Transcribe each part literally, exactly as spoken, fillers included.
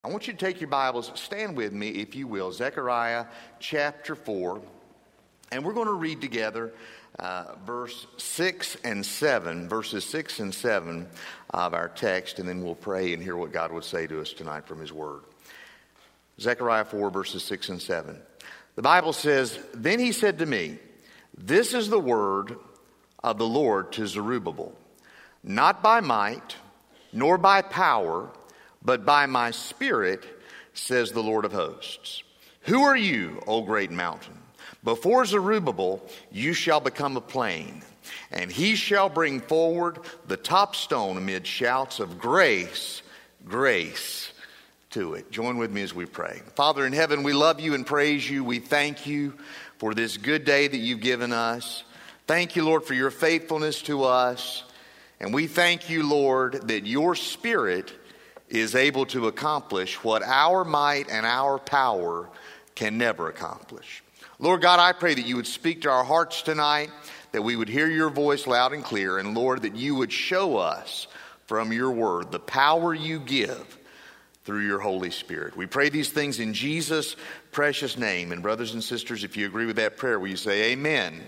I want you to take your Bibles, stand with me if you will, Zechariah chapter four, and we're going to read together uh, verse six and seven, verses six and seven of our text, and then we'll pray and hear what God would say to us tonight from His Word. Zechariah four, verses six and seven. The Bible says, "Then he said to me, this is the word of the Lord to Zerubbabel, not by might, nor by power, but by my Spirit, says the Lord of hosts. Who are you, O great mountain? Before Zerubbabel you shall become a plain, and he shall bring forward the top stone amid shouts of grace, grace to it." Join with me as we pray. Father in heaven, we love you and praise you. We thank you for this good day that you've given us. Thank you, Lord, for your faithfulness to us. And we thank you, Lord, that your Spirit is able to accomplish what our might and our power can never accomplish. Lord God, I pray that you would speak to our hearts tonight, that we would hear your voice loud and clear, and Lord, that you would show us from your word the power you give through your Holy Spirit. We pray these things in Jesus' precious name. And brothers and sisters, if you agree with that prayer, will you say amen?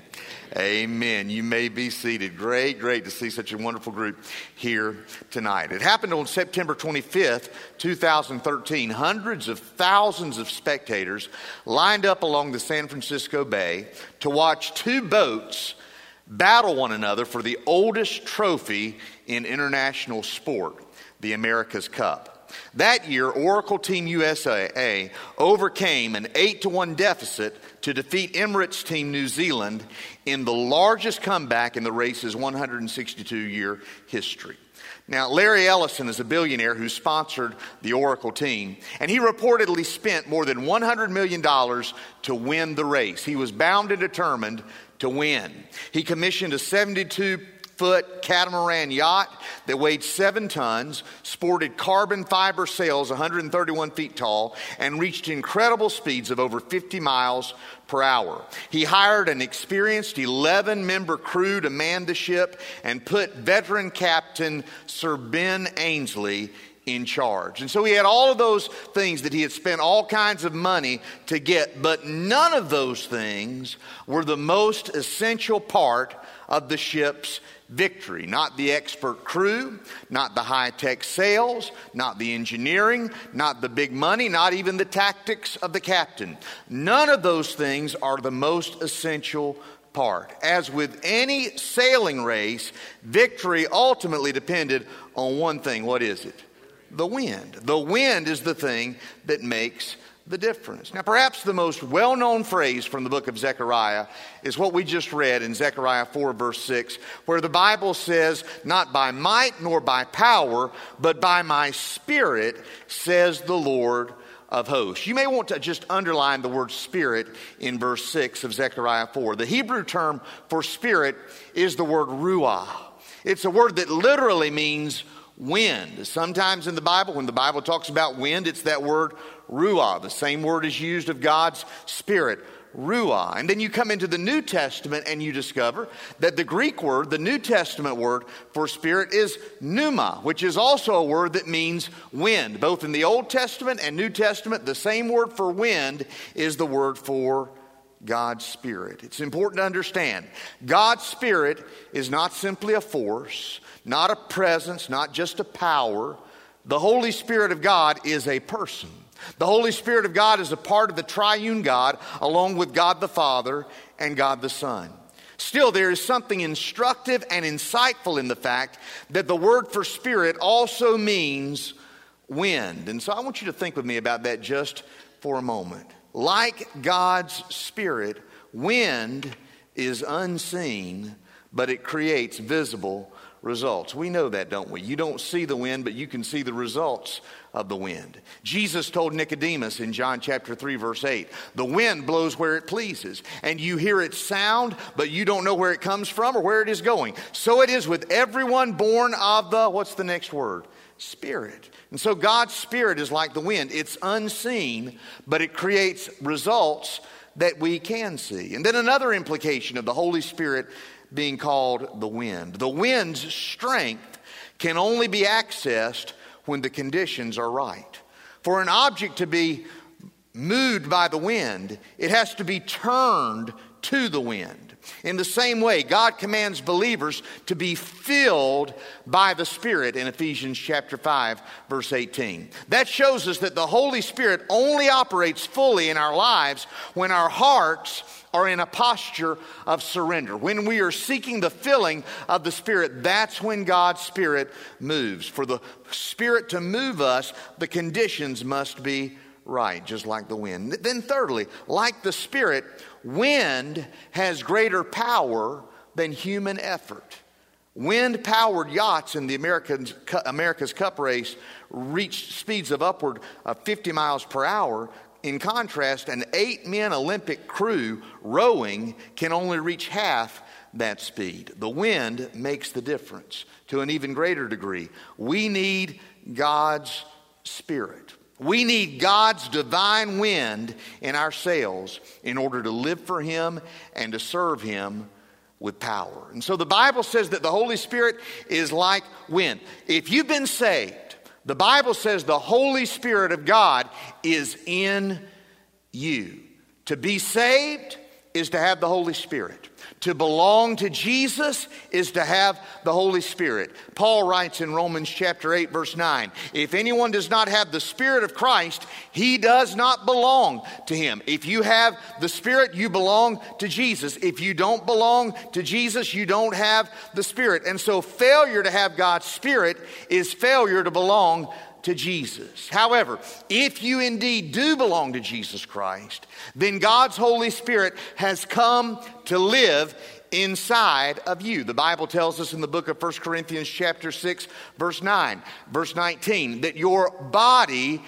Amen. You may be seated. Great, great to see such a wonderful group here tonight. It happened on September twenty-fifth, two thousand thirteen. Hundreds of thousands of spectators lined up along the San Francisco Bay to watch two boats battle one another for the oldest trophy in international sport, the America's Cup. That year, Oracle Team U S A overcame an eight to one deficit to defeat Emirates Team New Zealand in the largest comeback in the race's one hundred sixty-two year history. Now, Larry Ellison is a billionaire who sponsored the Oracle team, and he reportedly spent more than one hundred million dollars to win the race. He was bound and determined to win. He commissioned a seventy-two foot catamaran yacht that weighed seven tons, sported carbon fiber sails one hundred thirty-one feet tall, and reached incredible speeds of over fifty miles per hour. He hired an experienced eleven member crew to man the ship and put veteran captain Sir Ben Ainslie in charge. And so he had all of those things that he had spent all kinds of money to get, but none of those things were the most essential part of the ship's victory. Not the expert crew, not the high-tech sails, not the engineering, not the big money, not even the tactics of the captain. None of those things are the most essential part. As with any sailing race, victory ultimately depended on one thing. What is it? The wind. The wind is the thing that makes the difference. Now, perhaps the most well-known phrase from the book of Zechariah is what we just read in Zechariah four, verse six, where the Bible says, "Not by might nor by power, but by my Spirit, says the Lord of hosts." You may want to just underline the word Spirit in verse six of Zechariah four. The Hebrew term for Spirit is the word ruah. It's a word that literally means wind. Sometimes in the Bible, when the Bible talks about wind, it's that word ruah. The same word is used of God's Spirit, ruah. And then you come into the New Testament and you discover that the Greek word, the New Testament word for Spirit, is pneuma, which is also a word that means wind. Both in the Old Testament and New Testament, the same word for wind is the word for God's Spirit. It's important to understand God's Spirit is not simply a force, not a presence, not just a power. The Holy Spirit of God is a person. The Holy Spirit of God is a part of the triune God, along with God the Father and God the Son. Still, there is something instructive and insightful in the fact that the word for Spirit also means wind. And so I want you to think with me about that just for a moment. Like God's Spirit, wind is unseen, but it creates visible results. We know that, don't we? You don't see the wind, but you can see the results of the wind. Jesus told Nicodemus in John chapter three, verse eight, "The wind blows where it pleases, and you hear its sound, but you don't know where it comes from or where it is going. So it is with everyone born of the," what's the next word? Spirit. And so God's Spirit is like the wind. It's unseen, but it creates results that we can see. And then another implication of the Holy Spirit being called the wind. The wind's strength can only be accessed when the conditions are right. For an object to be moved by the wind, it has to be turned to the wind. In the same way, God commands believers to be filled by the Spirit in Ephesians chapter five, verse eighteen. That shows us that the Holy Spirit only operates fully in our lives when our hearts are in a posture of surrender. When we are seeking the filling of the Spirit, that's when God's Spirit moves. For the Spirit to move us, the conditions must be right, just like the wind. Then thirdly, like the Spirit, wind has greater power than human effort. Wind-powered yachts in the Americans, America's Cup race reached speeds of upward of fifty miles per hour. In contrast, an eight-man Olympic crew rowing can only reach half that speed. The wind makes the difference to an even greater degree. We need God's Spirit. We need God's divine wind in our sails in order to live for Him and to serve Him with power. And so the Bible says that the Holy Spirit is like wind. If you've been saved, the Bible says the Holy Spirit of God is in you. To be saved is to have the Holy Spirit. To belong to Jesus is to have the Holy Spirit. Paul writes in Romans chapter eight, verse nine, if anyone does not have the Spirit of Christ, he does not belong to Him. If you have the Spirit, you belong to Jesus. If you don't belong to Jesus, you don't have the Spirit. And so failure to have God's Spirit is failure to belong to Jesus. However, if you indeed do belong to Jesus Christ, then God's Holy Spirit has come to live inside of you. The Bible tells us in the book of First Corinthians chapter six, verse nine, verse nineteen, that your body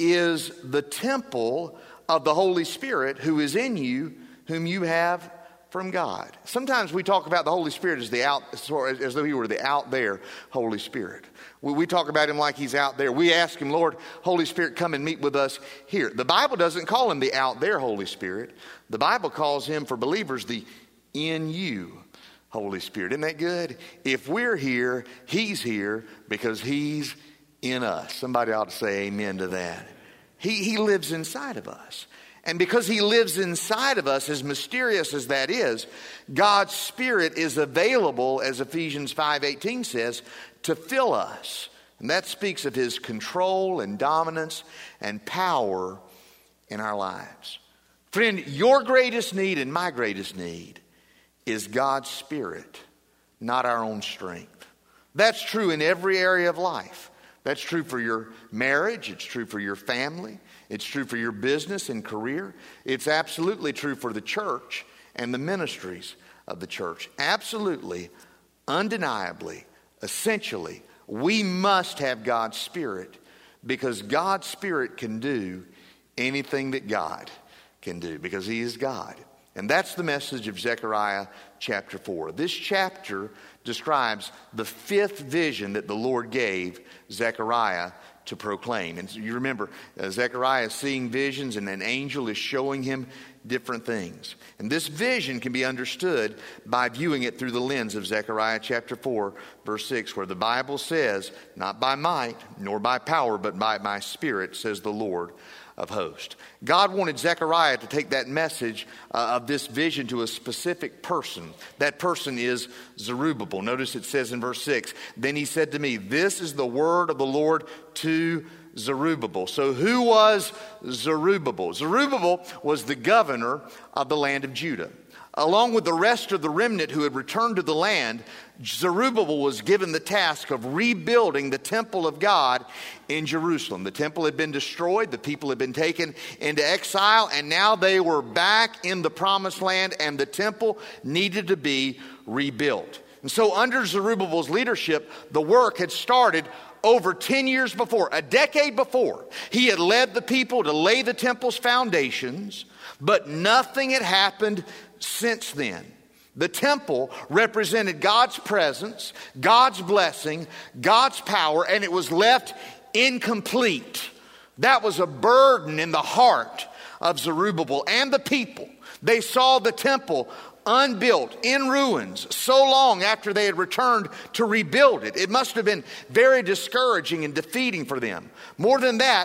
is the temple of the Holy Spirit who is in you, whom you have from God. Sometimes we talk about the Holy Spirit as the out, as though He were the out there Holy Spirit. We, we talk about Him like He's out there. We ask Him, Lord, Holy Spirit, come and meet with us here. The Bible doesn't call Him the out there Holy Spirit. The Bible calls Him, for believers, the in you Holy Spirit. Isn't that good? If we're here, He's here because He's in us. Somebody ought to say amen to that. He, he lives inside of us. And because He lives inside of us, as mysterious as that is, God's Spirit is available, as Ephesians five eighteen says, to fill us. And that speaks of His control and dominance and power in our lives. Friend, your greatest need and my greatest need is God's Spirit, not our own strength. That's true in every area of life. That's true for your marriage. It's true for your family. It's true for your business and career. It's absolutely true for the church and the ministries of the church. Absolutely, undeniably, essentially, we must have God's Spirit, because God's Spirit can do anything that God can do, because He is God. And that's the message of Zechariah chapter four. This chapter describes the fifth vision that the Lord gave Zechariah to proclaim. And so you remember, uh, Zechariah is seeing visions, and an angel is showing him different things. And this vision can be understood by viewing it through the lens of Zechariah chapter four, verse six, where the Bible says, not by might, nor by power, but by my Spirit, says the Lord of hosts. God wanted Zechariah to take that message uh, of this vision to a specific person. That person is Zerubbabel. Notice it says in verse six, then he said to me, this is the word of the Lord to Zerubbabel. So who was Zerubbabel? Zerubbabel was the governor of the land of Judah. Along with the rest of the remnant who had returned to the land, Zerubbabel was given the task of rebuilding the temple of God in Jerusalem. The temple had been destroyed, the people had been taken into exile, and now they were back in the promised land, and the temple needed to be rebuilt. And so under Zerubbabel's leadership, the work had started over ten years before, a decade before. He had led the people to lay the temple's foundations, but nothing had happened since then. The temple represented God's presence, God's blessing, God's power, and it was left incomplete. That was a burden in the heart of Zerubbabel and the people. They saw the temple unbuilt, in ruins, so long after they had returned to rebuild it. It must have been very discouraging and defeating for them. More than that,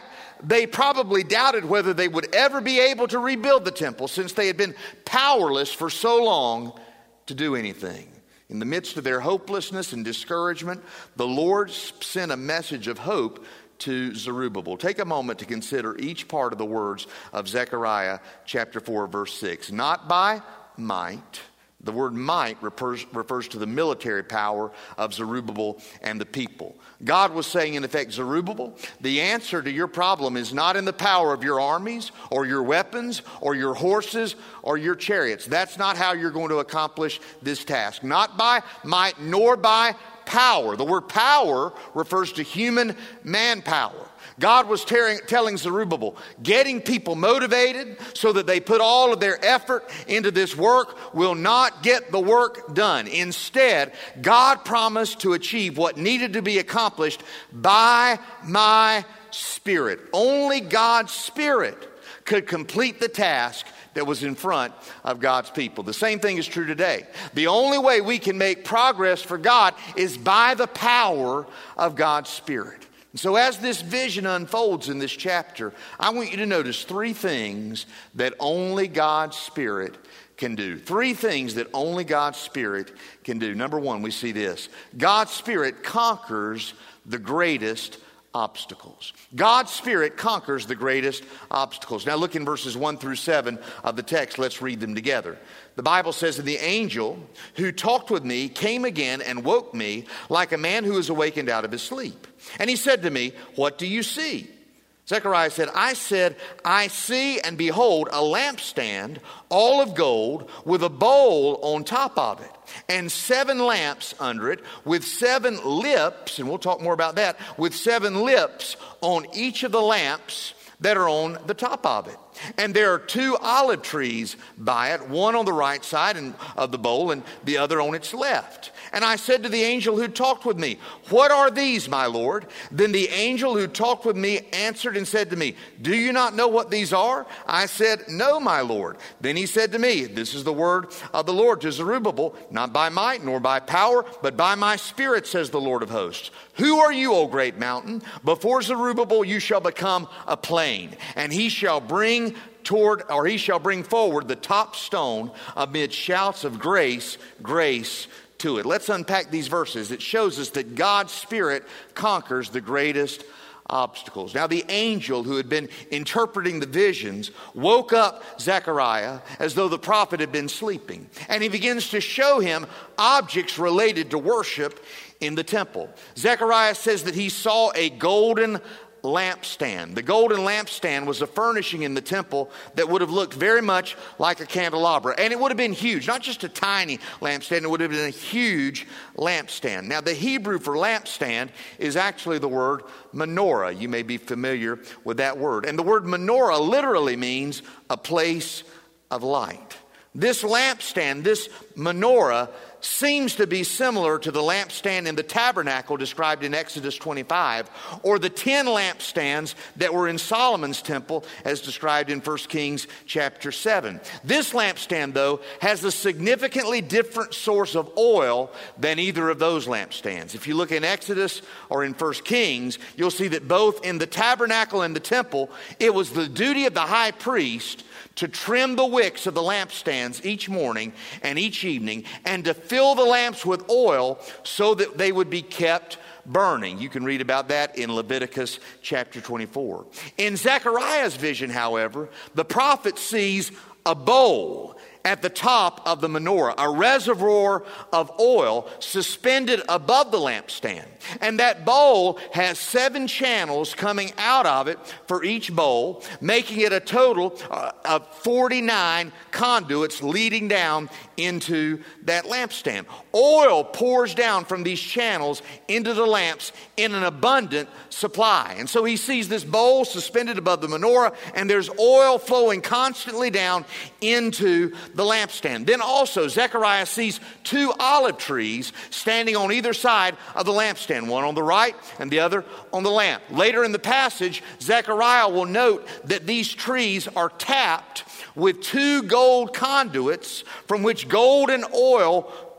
they probably doubted whether they would ever be able to rebuild the temple, since they had been powerless for so long to do anything. In the midst of their hopelessness and discouragement, the Lord sent a message of hope to Zerubbabel. Take a moment to consider each part of the words of Zechariah chapter four, verse six. Not by might. The word might refers, refers to the military power of Zerubbabel and the people. God was saying, in effect, Zerubbabel, the answer to your problem is not in the power of your armies or your weapons or your horses or your chariots. That's not how you're going to accomplish this task. Not by might nor by power. The word power refers to human manpower. God was tearing, telling Zerubbabel, getting people motivated so that they put all of their effort into this work will not get the work done. Instead, God promised to achieve what needed to be accomplished by my Spirit. Only God's Spirit could complete the task that was in front of God's people. The same thing is true today. The only way we can make progress for God is by the power of God's Spirit. And so as this vision unfolds in this chapter, I want you to notice three things that only God's Spirit can do. Three things that only God's Spirit can do. Number one, we see this. God's Spirit conquers the greatest obstacles. God's Spirit conquers the greatest obstacles. Now look in verses one through seven of the text. Let's read them together. The Bible says, "And the angel who talked with me came again and woke me like a man who is awakened out of his sleep. And he said to me, 'What do you see?' Zechariah said, I said, I see and behold a lampstand, all of gold, with a bowl on top of it, and seven lamps under it, with seven lips," and we'll talk more about that, "with seven lips on each of the lamps that are on the top of it. And there are two olive trees by it, one on the right side of the bowl and the other on its left. And I said to the angel who talked with me, 'What are these, my Lord?' Then the angel who talked with me answered and said to me, 'Do you not know what these are?' I said, 'No, my Lord.' Then he said to me, 'This is the word of the Lord to Zerubbabel, not by might nor by power, but by my Spirit, says the Lord of hosts. Who are you, O great mountain? Before Zerubbabel you shall become a plain, and he shall bring toward, or he shall bring forward the top stone amid shouts of grace, grace to it." Let's unpack these verses. It shows us that God's Spirit conquers the greatest obstacles. Now the angel who had been interpreting the visions woke up Zechariah as though the prophet had been sleeping. And he begins to show him objects related to worship in the temple. Zechariah says that he saw a golden lampstand. The golden lampstand was a furnishing in the temple that would have looked very much like a candelabra. And it would have been huge, not just a tiny lampstand, it would have been a huge lampstand. Now the Hebrew for lampstand is actually the word menorah. You may be familiar with that word. And the word menorah literally means a place of light. This lampstand, this menorah, seems to be similar to the lampstand in the tabernacle described in Exodus twenty-five, or the ten lampstands that were in Solomon's temple as described in First Kings chapter seven. This lampstand, though, has a significantly different source of oil than either of those lampstands. If you look in Exodus or in First Kings, you'll see that both in the tabernacle and the temple, it was the duty of the high priest to trim the wicks of the lampstands each morning and each evening, and to fill the lamps with oil so that they would be kept burning. You can read about that in Leviticus chapter twenty-four. In Zechariah's vision, however, the prophet sees a bowl at the top of the menorah, a reservoir of oil suspended above the lampstand. And that bowl has seven channels coming out of it for each bowl, making it a total uh, of forty-nine conduits leading down into that lampstand. Oil pours down from these channels into the lamps in an abundant supply. And so he sees this bowl suspended above the menorah, and there's oil flowing constantly down into the lampstand. Then also Zechariah sees two olive trees standing on either side of the lampstand, one on the right and the other on the lamp. Later in the passage, Zechariah will note that these trees are tapped with two gold conduits from which gold and oil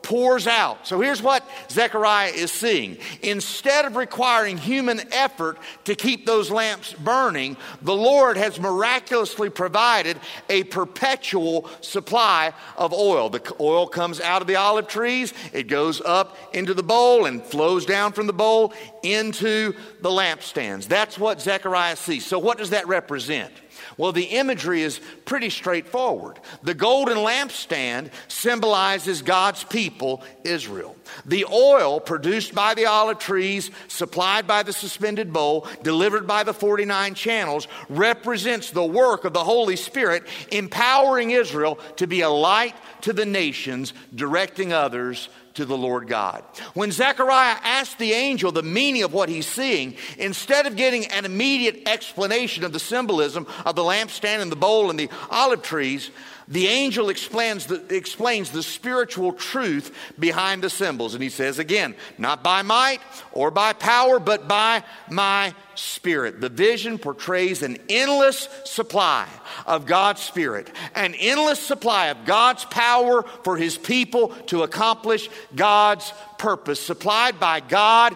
pours out. So here's what Zechariah is seeing. Instead of requiring human effort to keep those lamps burning, the Lord has miraculously provided a perpetual supply of oil. The oil comes out of the olive trees, it goes up into the bowl and flows down from the bowl into the lampstands. That's what Zechariah sees. So what does that represent? Well, the imagery is pretty straightforward. The golden lampstand symbolizes God's people, Israel. The oil produced by the olive trees, supplied by the suspended bowl, delivered by the forty-nine channels, represents the work of the Holy Spirit, empowering Israel to be a light to the nations, directing others to the Lord God. When Zechariah asked the angel the meaning of what he's seeing, instead of getting an immediate explanation of the symbolism of the lampstand and the bowl and the olive trees, the angel explains the, explains the spiritual truth behind the symbols. And he says again, not by might or by power, but by my Spirit. The vision portrays an endless supply of God's Spirit, an endless supply of God's power for his people to accomplish God's purpose, supplied by God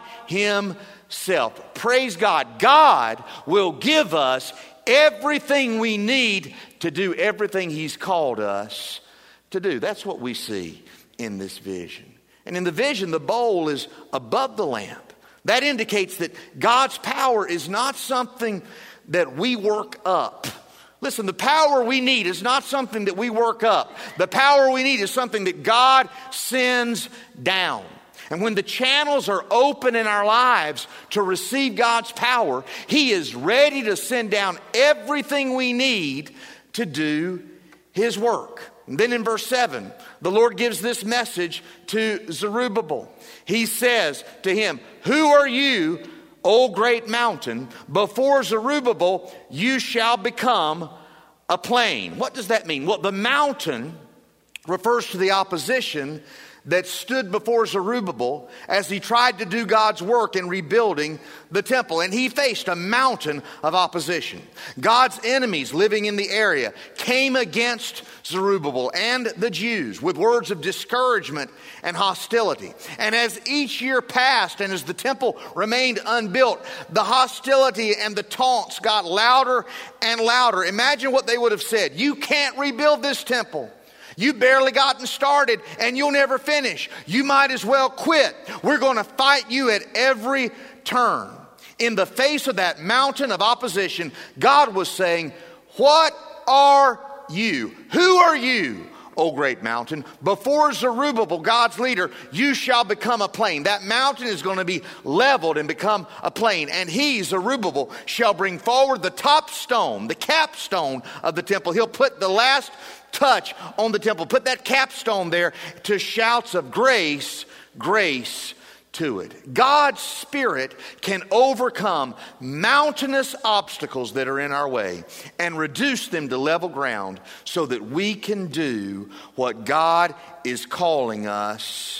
himself. Praise God. God will give us everything we need to do everything he's called us to do. That's what we see in this vision. And in the vision, the bowl is above the lamp. That indicates that God's power is not something that we work up. Listen, the power we need is not something that we work up. The power we need is something that God sends down. And when the channels are open in our lives to receive God's power, he is ready to send down everything we need to do his work. And then in verse seven, the Lord gives this message to Zerubbabel. He says to him, "Who are you, O great mountain? Before Zerubbabel, you shall become a plain." What does that mean? Well, the mountain refers to the opposition that stood before Zerubbabel as he tried to do God's work in rebuilding the temple. And he faced a mountain of opposition. God's enemies living in the area came against Zerubbabel and the Jews with words of discouragement and hostility. And as each year passed and as the temple remained unbuilt, the hostility and the taunts got louder and louder. Imagine what they would have said. "You can't rebuild this temple. You barely gotten started and you'll never finish. You might as well quit. We're going to fight you at every turn." In the face of that mountain of opposition, God was saying, "What are you? Who are you, O great mountain? Before Zerubbabel, God's leader, you shall become a plain." That mountain is going to be leveled and become a plain. And he, Zerubbabel, shall bring forward the top stone, the capstone of the temple. He'll put the last touch on the temple. Put that capstone there to shouts of grace, grace to it. God's Spirit can overcome mountainous obstacles that are in our way and reduce them to level ground so that we can do what God is calling us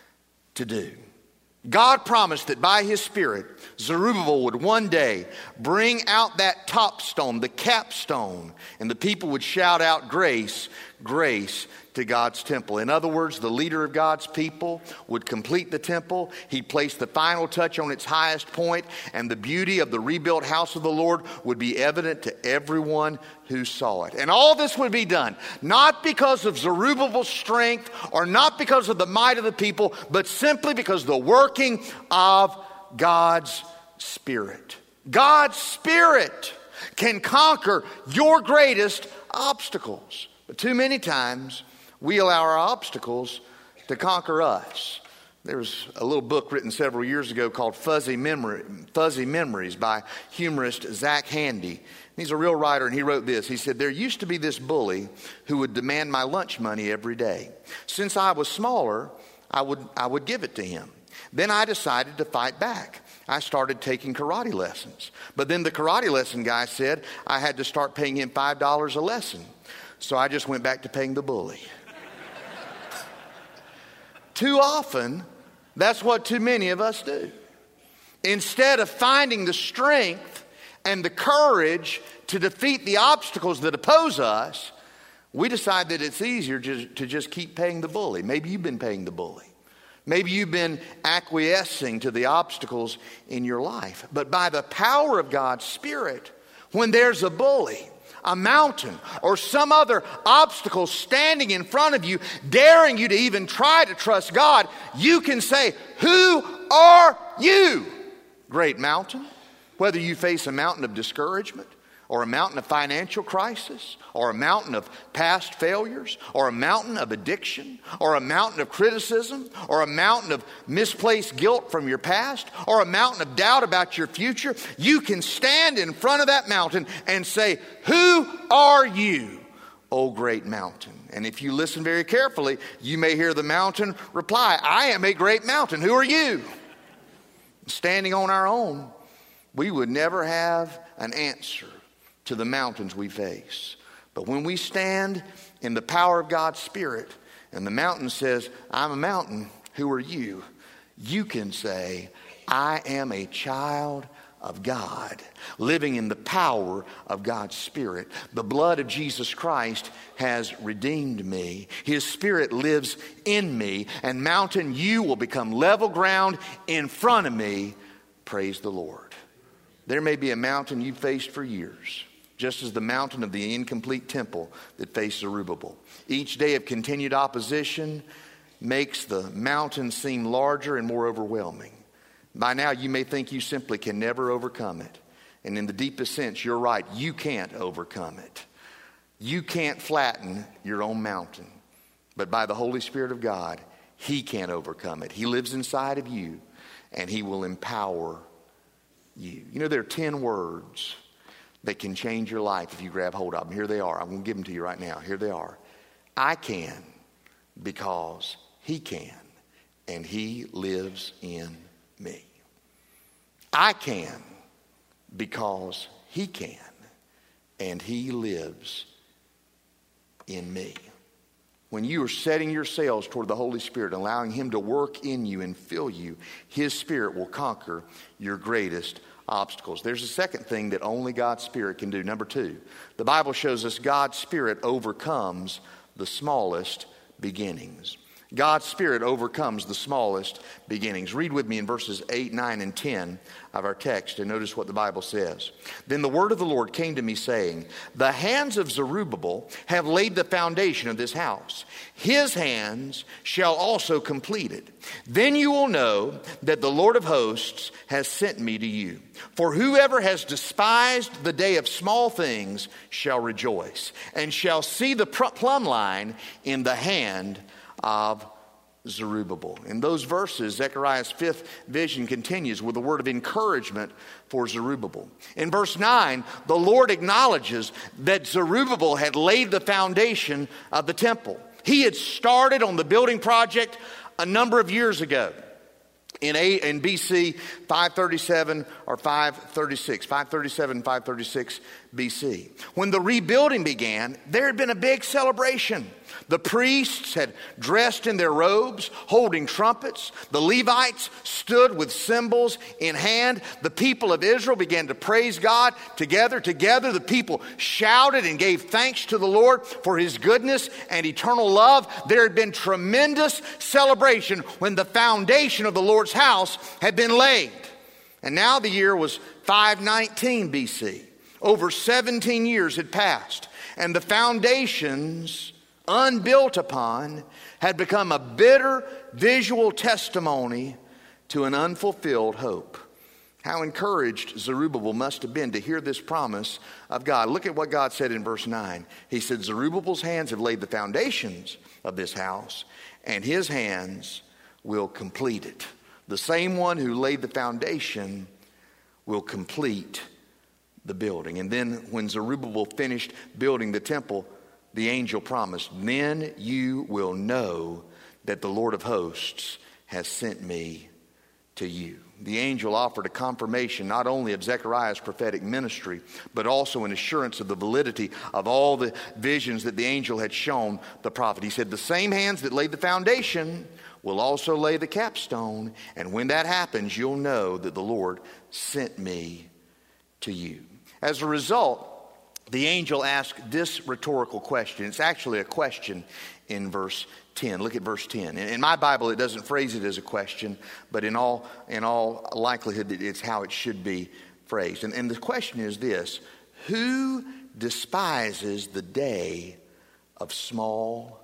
to do. God promised that by his Spirit, Zerubbabel would one day bring out that top stone, the capstone, and the people would shout out grace, grace to God's temple. In other words, the leader of God's people would complete the temple. He'd place the final touch on its highest point, and the beauty of the rebuilt house of the Lord would be evident to everyone who saw it. And all this would be done not because of Zerubbabel's strength or not because of the might of the people, but simply because of the working of God's Spirit. God's Spirit can conquer your greatest obstacles. But too many times, we allow our obstacles to conquer us. There was a little book written several years ago called Fuzzy Memory, Fuzzy Memories by humorist Zach Handy. He's a real writer, and he wrote this. He said, "There used to be this bully who would demand my lunch money every day. Since I was smaller, I would, I would give it to him. Then I decided to fight back. I started taking karate lessons. But then the karate lesson guy said I had to start paying him five dollars a lesson. So I just went back to paying the bully." Too often, that's what too many of us do. Instead of finding the strength and the courage to defeat the obstacles that oppose us, we decide that it's easier to, to just keep paying the bully. Maybe you've been paying the bully. Maybe you've been acquiescing to the obstacles in your life. But by the power of God's Spirit, when there's a bully, a mountain, or some other obstacle standing in front of you, daring you to even try to trust God, you can say, "Who are you, great mountain?" Whether you face a mountain of discouragement, or a mountain of financial crisis, or a mountain of past failures, or a mountain of addiction, or a mountain of criticism, or a mountain of misplaced guilt from your past, or a mountain of doubt about your future, you can stand in front of that mountain and say, "Who are you, O great mountain?" And if you listen very carefully, you may hear the mountain reply, "I am a great mountain. Who are you?" Standing on our own, we would never have an answer to the mountains we face. But when we stand in the power of God's Spirit and the mountain says, "I'm a mountain, who are you?" you can say, "I am a child of God, living in the power of God's Spirit. The blood of Jesus Christ has redeemed me. His Spirit lives in me, and mountain, you will become level ground in front of me. Praise the Lord." There may be a mountain you've faced for years, just as the mountain of the incomplete temple that faced Zerubbabel. Each day of continued opposition makes the mountain seem larger and more overwhelming. By now, you may think you simply can never overcome it. And in the deepest sense, you're right. You can't overcome it. You can't flatten your own mountain. But by the Holy Spirit of God, He can overcome it. He lives inside of you, and He will empower you. You know, there are ten words that can change your life if you grab hold of them. Here they are. I'm going to give them to you right now. Here they are. I can because He can, and He lives in me. I can because He can, and He lives in me. When you are setting your sails toward the Holy Spirit, allowing Him to work in you and fill you, His Spirit will conquer your greatest obstacles. There's a second thing that only God's Spirit can do. Number two, the Bible shows us God's Spirit overcomes the smallest beginnings. God's Spirit overcomes the smallest beginnings. Read with me in verses eight, nine, and ten of our text and notice what the Bible says. "Then the word of the Lord came to me saying, the hands of Zerubbabel have laid the foundation of this house. His hands shall also complete it. Then you will know that the Lord of hosts has sent me to you. For whoever has despised the day of small things shall rejoice, and shall see the plumb line in the hand of Zerubbabel." In those verses, Zechariah's fifth vision continues with a word of encouragement for Zerubbabel. In verse nine, the Lord acknowledges that Zerubbabel had laid the foundation of the temple. He had started on the building project a number of years ago. In, a, in B C five thirty-seven or five thirty-six, five thirty-seven, five thirty-six B C. When the rebuilding began, there had been a big celebration. The priests had dressed in their robes, holding trumpets. The Levites stood with cymbals in hand. The people of Israel began to praise God together. Together, the people shouted and gave thanks to the Lord for His goodness and eternal love. There had been tremendous celebration when the foundation of the Lord's house had been laid. And now the year was five nineteen B C. Over seventeen years had passed, and the foundations unbuilt upon had become a bitter visual testimony to an unfulfilled hope. How encouraged Zerubbabel must have been to hear this promise of God. Look at what God said in verse nine. He said, "Zerubbabel's hands have laid the foundations of this house, and his hands will complete it." The same one who laid the foundation will complete the building. And then when Zerubbabel finished building the temple, the angel promised, "Then you will know that the Lord of hosts has sent me to you." The angel offered a confirmation not only of Zechariah's prophetic ministry, but also an assurance of the validity of all the visions that the angel had shown the prophet. He said, "The same hands that laid the foundation will also lay the capstone, and when that happens, you'll know that the Lord sent me to you." As a result, the angel asked this rhetorical question. It's actually a question in verse ten. Look at verse ten. In my Bible, it doesn't phrase it as a question, but in all in all likelihood, it's how it should be phrased. And, and the question is this: who despises the day of small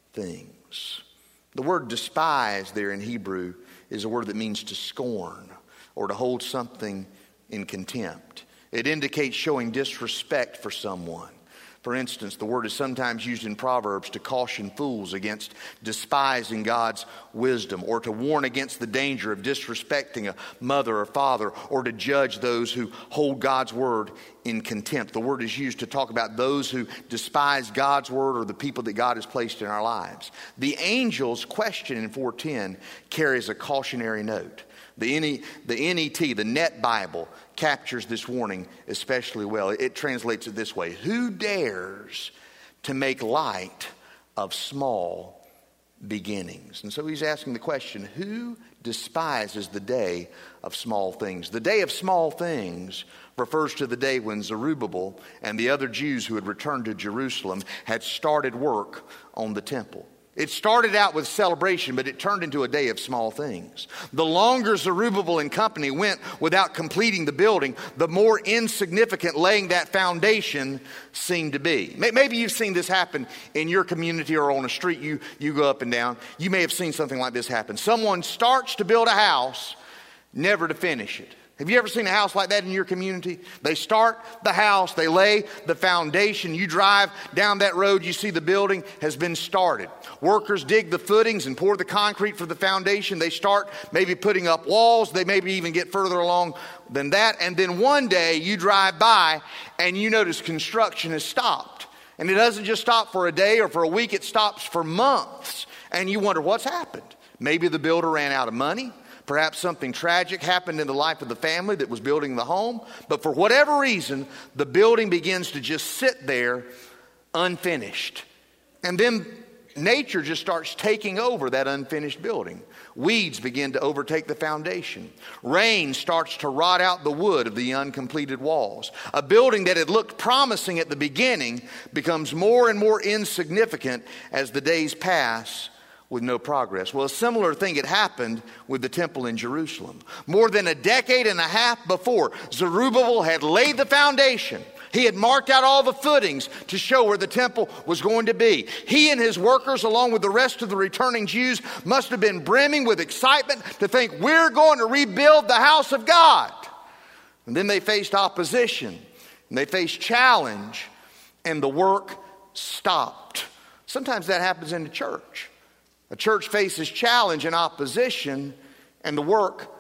things? The word despise there in Hebrew is a word that means to scorn or to hold something in contempt. It indicates showing disrespect for someone. For instance, the word is sometimes used in Proverbs to caution fools against despising God's wisdom, or to warn against the danger of disrespecting a mother or father, or to judge those who hold God's word in contempt. The word is used to talk about those who despise God's word or the people that God has placed in our lives. The angel's question in four ten carries a cautionary note. The N E, the N E T, the Net Bible, captures this warning especially well. It translates it this way: who dares to make light of small beginnings? And so he's asking the question, who despises the day of small things? The day of small things refers to the day when Zerubbabel and the other Jews who had returned to Jerusalem had started work on the temple. It started out with celebration, but it turned into a day of small things. The longer Zerubbabel and company went without completing the building, the more insignificant laying that foundation seemed to be. Maybe you've seen this happen in your community or on a street you, you go up and down. You may have seen something like this happen. Someone starts to build a house, never to finish it. Have you ever seen a house like that in your community? They start the house, they lay the foundation. You drive down that road, you see the building has been started. Workers dig the footings and pour the concrete for the foundation. They start maybe putting up walls. They maybe even get further along than that. And then one day you drive by and you notice construction has stopped. And it doesn't just stop for a day or for a week, it stops for months. And you wonder what's happened. Maybe the builder ran out of money. Perhaps something tragic happened in the life of the family that was building the home. But for whatever reason, the building begins to just sit there unfinished. And then nature just starts taking over that unfinished building. Weeds begin to overtake the foundation. Rain starts to rot out the wood of the uncompleted walls. A building that had looked promising at the beginning becomes more and more insignificant as the days pass with no progress. Well, a similar thing had happened with the temple in Jerusalem. More than a decade and a half before, Zerubbabel had laid the foundation. He had marked out all the footings to show where the temple was going to be. He and his workers, along with the rest of the returning Jews, must have been brimming with excitement to think, we're going to rebuild the house of God. And then they faced opposition, and they faced challenge, and the work stopped. Sometimes that happens in the church. A church faces challenge and opposition, and the work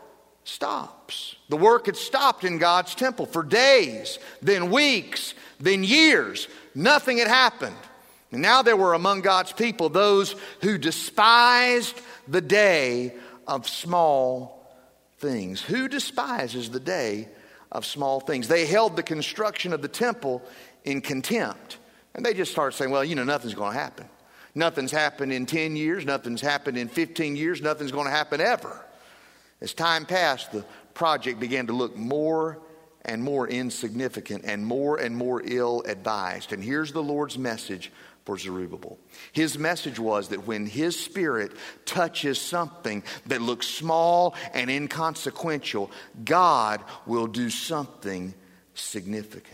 stops. The work had stopped in God's temple for days, then weeks, then years. Nothing had happened. And now there were among God's people those who despised the day of small things. Who despises the day of small things? They held the construction of the temple in contempt. And they just started saying, well, you know, nothing's going to happen. Nothing's happened in ten years. Nothing's happened in fifteen years. Nothing's going to happen ever. As time passed, the project began to look more and more insignificant and more and more ill-advised. And here's the Lord's message for Zerubbabel. His message was that when his spirit touches something that looks small and inconsequential, God will do something significant.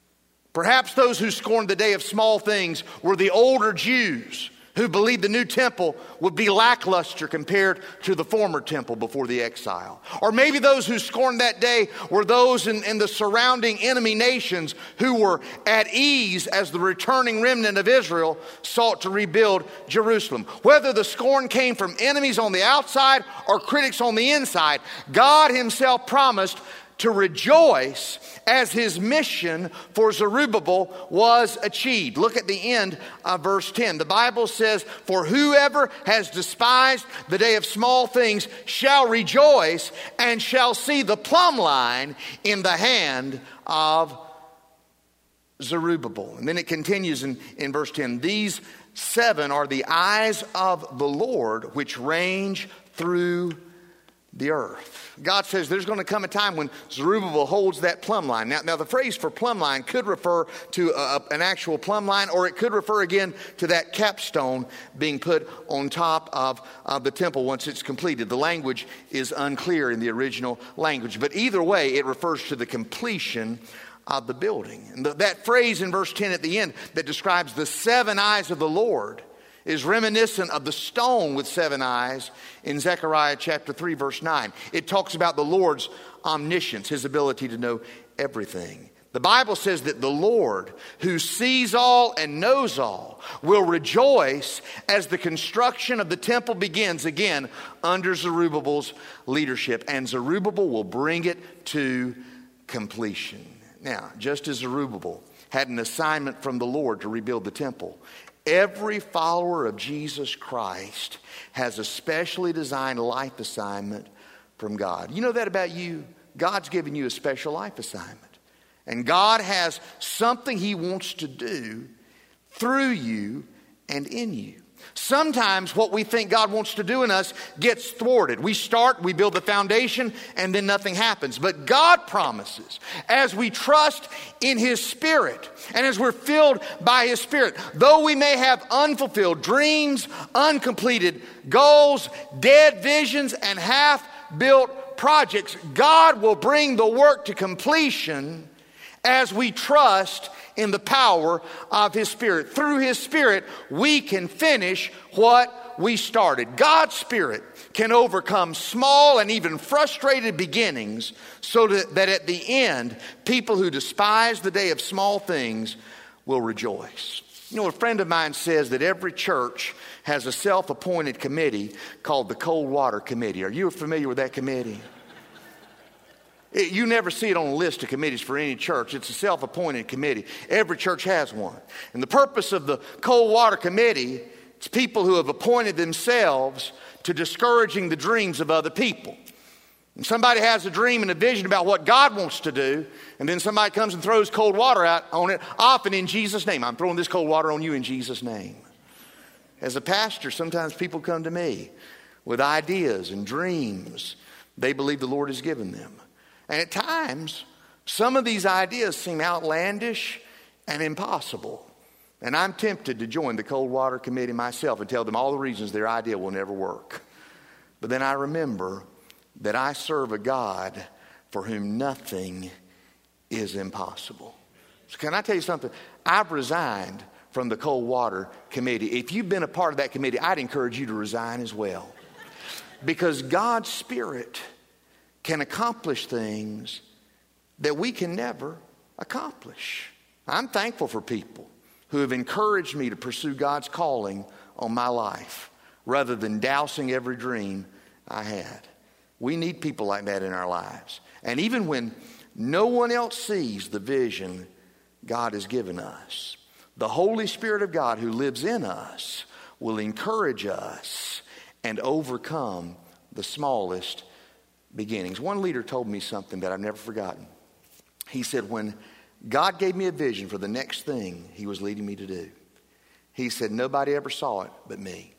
Perhaps those who scorned the day of small things were the older Jews who believed the new temple would be lackluster compared to the former temple before the exile. Or maybe those who scorned that day were those in, in the surrounding enemy nations who were at ease as the returning remnant of Israel sought to rebuild Jerusalem. Whether the scorn came from enemies on the outside or critics on the inside, God himself promised to rejoice as his mission for Zerubbabel was achieved. Look at the end of verse ten. The Bible says, for whoever has despised the day of small things shall rejoice and shall see the plumb line in the hand of Zerubbabel. And then it continues in, in verse ten. These seven are the eyes of the Lord which range through the earth. God says there's going to come a time when Zerubbabel holds that plumb line. Now, now the phrase for plumb line could refer to a, an actual plumb line, or it could refer again to that capstone being put on top of, of the temple once it's completed. The language is unclear in the original language, but either way, it refers to the completion of the building. And the, that phrase in verse ten at the end that describes the seven eyes of the Lord is reminiscent of the stone with seven eyes in Zechariah chapter three, verse nine. It talks about the Lord's omniscience, his ability to know everything. The Bible says that the Lord, who sees all and knows all, will rejoice as the construction of the temple begins again under Zerubbabel's leadership. And Zerubbabel will bring it to completion. Now, just as Zerubbabel had an assignment from the Lord to rebuild the temple, every follower of Jesus Christ has a specially designed life assignment from God. You know that about you? God's given you a special life assignment. And God has something he wants to do through you and in you. Sometimes what we think God wants to do in us gets thwarted. We start, we build the foundation, and then nothing happens. But God promises, as we trust in his Spirit and as we're filled by his Spirit, though we may have unfulfilled dreams, uncompleted goals, dead visions, and half-built projects, God will bring the work to completion as we trust in the power of his Spirit. Through his Spirit, we can finish what we started. God's Spirit can overcome small and even frustrated beginnings so that, that at the end, people who despise the day of small things will rejoice. You know, a friend of mine says that every church has a self-appointed committee called the Cold Water Committee. Are you familiar with that committee? It, you never see it on a list of committees for any church. It's a self-appointed committee. Every church has one. And the purpose of the Cold Water Committee, it's people who have appointed themselves to discouraging the dreams of other people. And somebody has a dream and a vision about what God wants to do, and then somebody comes and throws cold water out on it, often in Jesus' name. I'm throwing this cold water on you in Jesus' name. As a pastor, sometimes people come to me with ideas and dreams they believe the Lord has given them. And at times, some of these ideas seem outlandish and impossible. And I'm tempted to join the Cold Water Committee myself and tell them all the reasons their idea will never work. But then I remember that I serve a God for whom nothing is impossible. So can I tell you something? I've resigned from the Cold Water Committee. If you've been a part of that committee, I'd encourage you to resign as well. Because God's Spirit can accomplish things that we can never accomplish. I'm thankful for people who have encouraged me to pursue God's calling on my life rather than dousing every dream I had. We need people like that in our lives. And even when no one else sees the vision God has given us, the Holy Spirit of God who lives in us will encourage us and overcome the smallest beginnings. One leader told me something that I've never forgotten. He said, when God gave me a vision for the next thing he was leading me to do, he said, nobody ever saw it but me.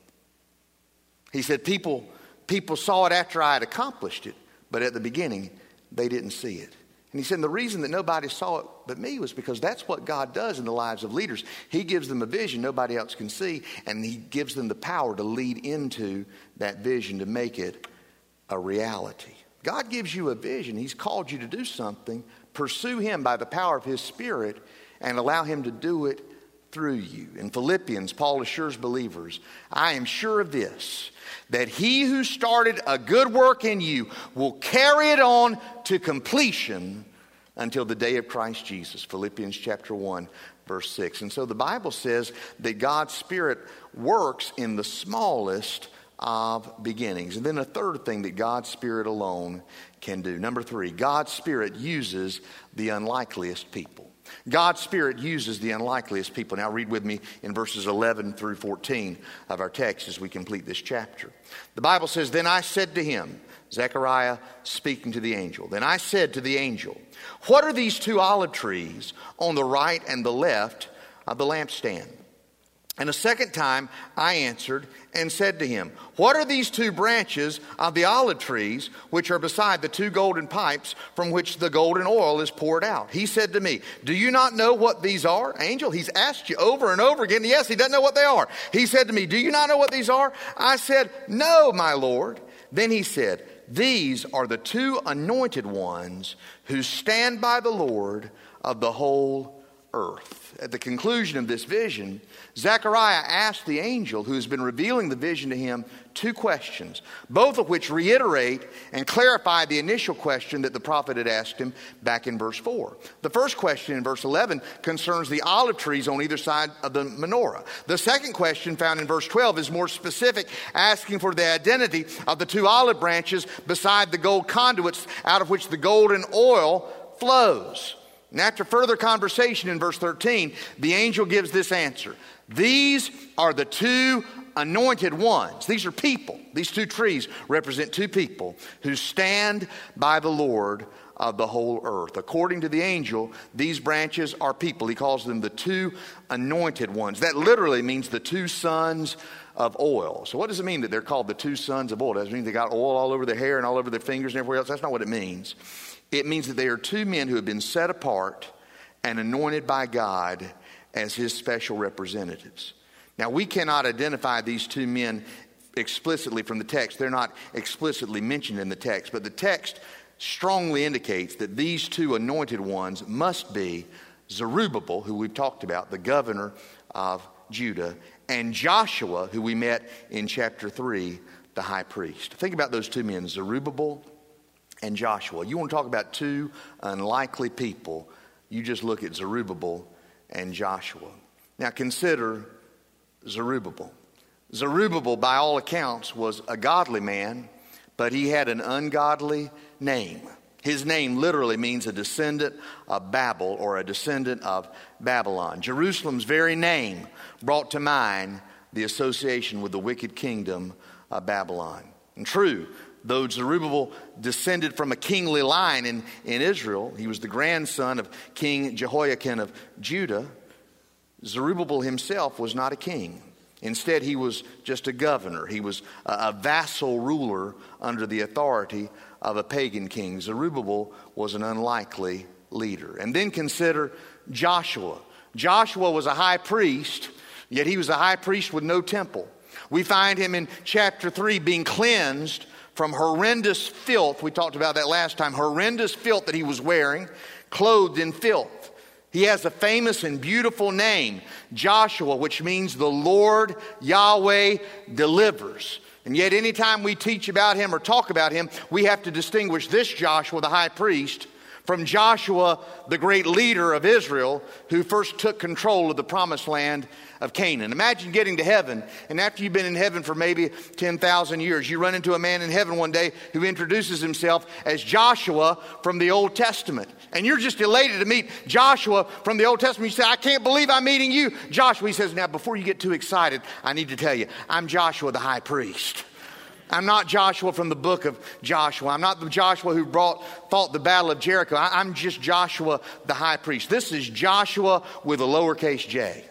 He said, people, people saw it after I had accomplished it, but at the beginning, they didn't see it. And he said, the reason that nobody saw it but me was because that's what God does in the lives of leaders. He gives them a vision nobody else can see, and he gives them the power to lead into that vision to make it a reality. God gives you a vision. He's called you to do something. Pursue him by the power of his Spirit and allow him to do it through you. In Philippians, Paul assures believers, I am sure of this, that he who started a good work in you will carry it on to completion until the day of Christ Jesus. Philippians chapter one, verse six. And so the Bible says that God's Spirit works in the smallest of beginnings. And then a third thing that God's Spirit alone can do. Number three, God's Spirit uses the unlikeliest people. God's Spirit uses the unlikeliest people. Now read with me in verses eleven through fourteen of our text as we complete this chapter. The Bible says, then I said to him, Zechariah speaking to the angel, then I said to the angel, what are these two olive trees on the right and the left of the lampstand? And a second time I answered and said to him, what are these two branches of the olive trees which are beside the two golden pipes from which the golden oil is poured out? He said to me, do you not know what these are? Angel, he's asked you over and over again. Yes, he doesn't know what they are. He said to me, do you not know what these are? I said, no, my Lord. Then he said, these are the two anointed ones who stand by the Lord of the whole earth. At the conclusion of this vision, Zechariah asked the angel who has been revealing the vision to him two questions, both of which reiterate and clarify the initial question that the prophet had asked him back in verse four. The first question in verse eleven concerns the olive trees on either side of the menorah. The second question found in verse twelve is more specific, asking for the identity of the two olive branches beside the gold conduits out of which the golden oil flows. And after further conversation in verse thirteen, the angel gives this answer. These are the two anointed ones. These are people. These two trees represent two people who stand by the Lord of the whole earth. According to the angel, these branches are people. He calls them the two anointed ones. That literally means the two sons of oil. So what does it mean that they're called the two sons of oil? Does it mean they got oil all over their hair and all over their fingers and everywhere else? That's not what it means. It means that they are two men who have been set apart and anointed by God as his special representatives. Now, we cannot identify these two men explicitly from the text. They're not explicitly mentioned in the text, but the text strongly indicates that these two anointed ones must be Zerubbabel, who we've talked about, the governor of Judah, and Joshua, who we met in chapter three, the high priest. Think about those two men, Zerubbabel and Joshua. You want to talk about two unlikely people, you just look at Zerubbabel and Joshua. Now consider Zerubbabel. Zerubbabel, by all accounts, was a godly man, but he had an ungodly name. His name literally means a descendant of Babel or a descendant of Babylon. Jerusalem's very name brought to mind the association with the wicked kingdom of Babylon. And true, though Zerubbabel descended from a kingly line in, in Israel, he was the grandson of King Jehoiakim of Judah, Zerubbabel himself was not a king. Instead, he was just a governor. He was a, a vassal ruler under the authority of a pagan king. Zerubbabel was an unlikely leader. And then consider Joshua. Joshua was a high priest, yet he was a high priest with no temple. We find him in chapter three being cleansed from horrendous filth. We talked about that last time. Horrendous filth that he was wearing, clothed in filth. He has a famous and beautiful name, Joshua, which means the Lord Yahweh delivers. And yet anytime we teach about him or talk about him, we have to distinguish this Joshua, the high priest, from Joshua, the great leader of Israel, who first took control of the promised land of Canaan. Imagine getting to heaven, and after you've been in heaven for maybe ten thousand years, you run into a man in heaven one day who introduces himself as Joshua from the Old Testament. And you're just elated to meet Joshua from the Old Testament. You say, I can't believe I'm meeting you, Joshua. He says, now before you get too excited, I need to tell you, I'm Joshua the high priest. I'm not Joshua from the book of Joshua. I'm not the Joshua who brought, fought the battle of Jericho. I, I'm just Joshua the high priest. This is Joshua with a lowercase j.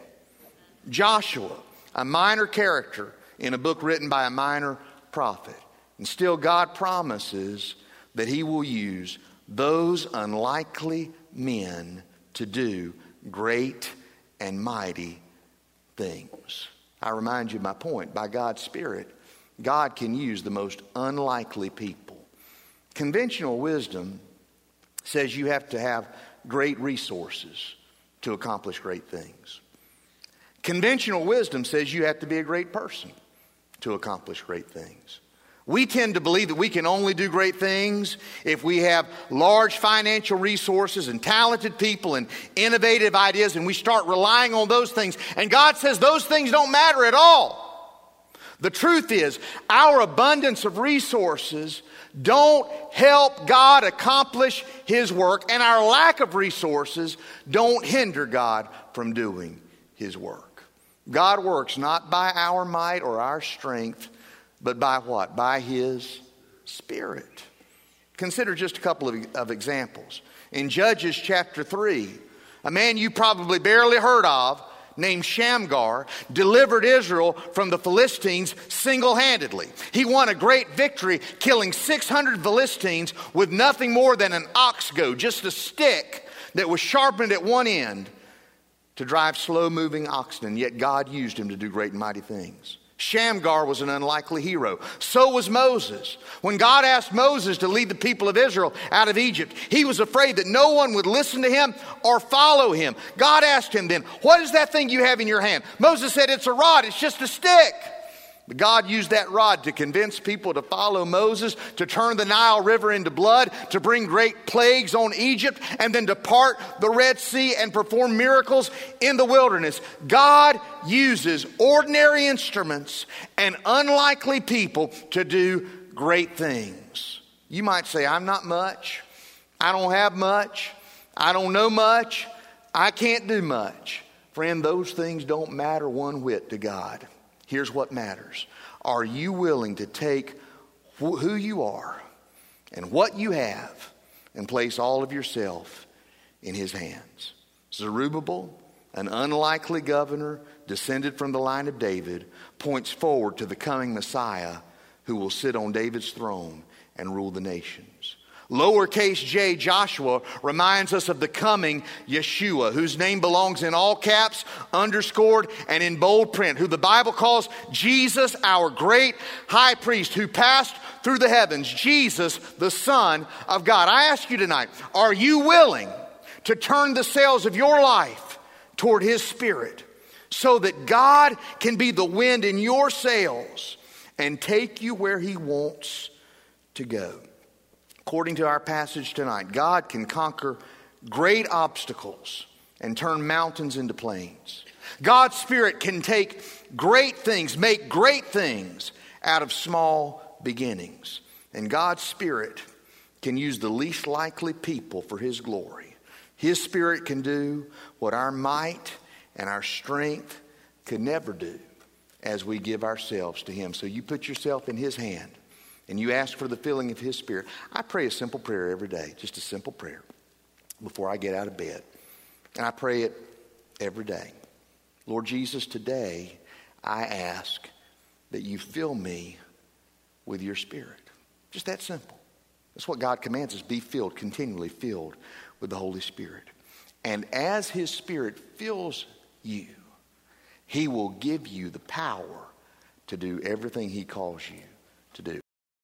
Joshua, a minor character in a book written by a minor prophet. And still God promises that he will use those unlikely men to do great and mighty things. I remind you of my point. By God's Spirit, God can use the most unlikely people. Conventional wisdom says you have to have great resources to accomplish great things. Conventional wisdom says you have to be a great person to accomplish great things. We tend to believe that we can only do great things if we have large financial resources and talented people and innovative ideas, and we start relying on those things. And God says those things don't matter at all. The truth is, our abundance of resources don't help God accomplish his work, and our lack of resources don't hinder God from doing his work. God works not by our might or our strength, but by what? By his Spirit. Consider just a couple of, of examples. In Judges chapter three, a man you probably barely heard of named Shamgar delivered Israel from the Philistines single-handedly. He won a great victory, killing six hundred Philistines with nothing more than an ox goad, just a stick that was sharpened at one end to drive slow-moving oxen. Yet God used him to do great and mighty things. Shamgar was an unlikely hero. So was Moses. When God asked Moses to lead the people of Israel out of Egypt, he was afraid that no one would listen to him or follow him. God asked him then, "What is that thing you have in your hand?" Moses said, "It's a rod. It's just a stick." But God used that rod to convince people to follow Moses, to turn the Nile River into blood, to bring great plagues on Egypt, and then to part the Red Sea and perform miracles in the wilderness. God uses ordinary instruments and unlikely people to do great things. You might say, "I'm not much. I don't have much. I don't know much. I can't do much." Friend, those things don't matter one whit to God. Here's what matters. Are you willing to take wh- who you are and what you have and place all of yourself in his hands? Zerubbabel, an unlikely governor descended from the line of David, points forward to the coming Messiah who will sit on David's throne and rule the nations. Lowercase j, Joshua, reminds us of the coming Yeshua, whose name belongs in all caps, underscored, and in bold print, who the Bible calls Jesus, our great high priest, who passed through the heavens, Jesus, the Son of God. I ask you tonight, are you willing to turn the sails of your life toward his Spirit so that God can be the wind in your sails and take you where he wants to go? According to our passage tonight, God can conquer great obstacles and turn mountains into plains. God's Spirit can take great things, make great things out of small beginnings. And God's Spirit can use the least likely people for his glory. His Spirit can do what our might and our strength could never do as we give ourselves to him. So you put yourself in his hand and you ask for the filling of his Spirit. I pray a simple prayer every day, just a simple prayer before I get out of bed. And I pray it every day. Lord Jesus, today I ask that you fill me with your Spirit. Just that simple. That's what God commands us, be filled, continually filled with the Holy Spirit. And as his Spirit fills you, he will give you the power to do everything he calls you to do.